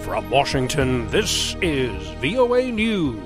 From Washington, this is VOA News.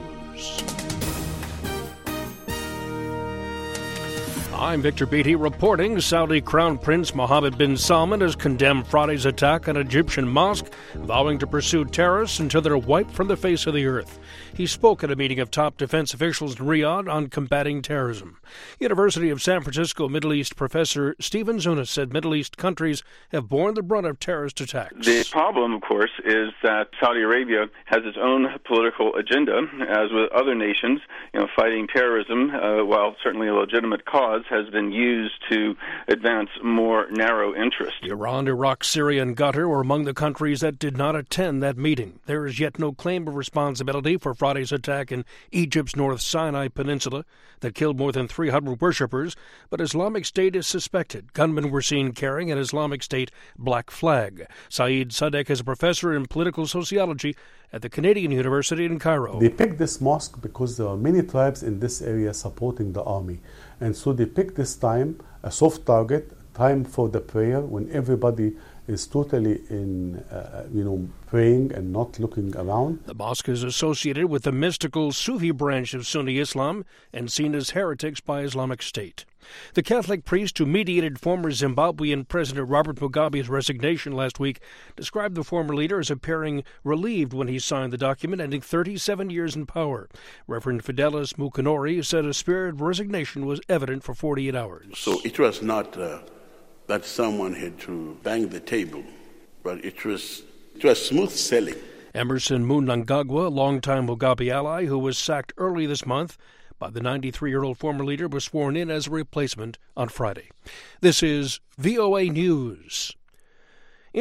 I'm Victor Beatty reporting Saudi Crown Prince Mohammed bin Salman has condemned Friday's attack on an Egyptian mosque, vowing to pursue terrorists until they're wiped from the face of the earth. He spoke at a meeting of top defense officials in Riyadh on combating terrorism. University of San Francisco Middle East professor Stephen Zunas said Middle East countries have borne the brunt of terrorist attacks. The problem, of course, is that Saudi Arabia has its own political agenda, as with other nations. Fighting terrorism, while certainly a legitimate cause, has been used to advance more narrow interests. Iran, Iraq, Syria, and Qatar were among the countries that did not attend that meeting. There is yet no claim of responsibility for Friday's attack in Egypt's North Sinai Peninsula that killed more than 300 worshippers, but Islamic State is suspected. Gunmen were seen carrying an Islamic State black flag. Saeed Sadek is a professor in political sociology at the Canadian University in Cairo. They picked this mosque because there are many tribes in this area supporting the army. And so they picked this time, a soft target, time for the prayer, when everybody is totally in, praying and not looking around. The mosque is associated with the mystical Sufi branch of Sunni Islam and seen as heretics by Islamic State. The Catholic priest who mediated former Zimbabwean President Robert Mugabe's resignation last week described the former leader as appearing relieved when he signed the document ending 37 years in power. Reverend Fidelis Mukonori said a spirit of resignation was evident for 48 hours. So it was not that someone had to bang the table, but it was smooth sailing. Emerson Mnangagwa, a longtime Mugabe ally who was sacked early this month by the 93-year-old former leader, was sworn in as a replacement on Friday. This is VOA News.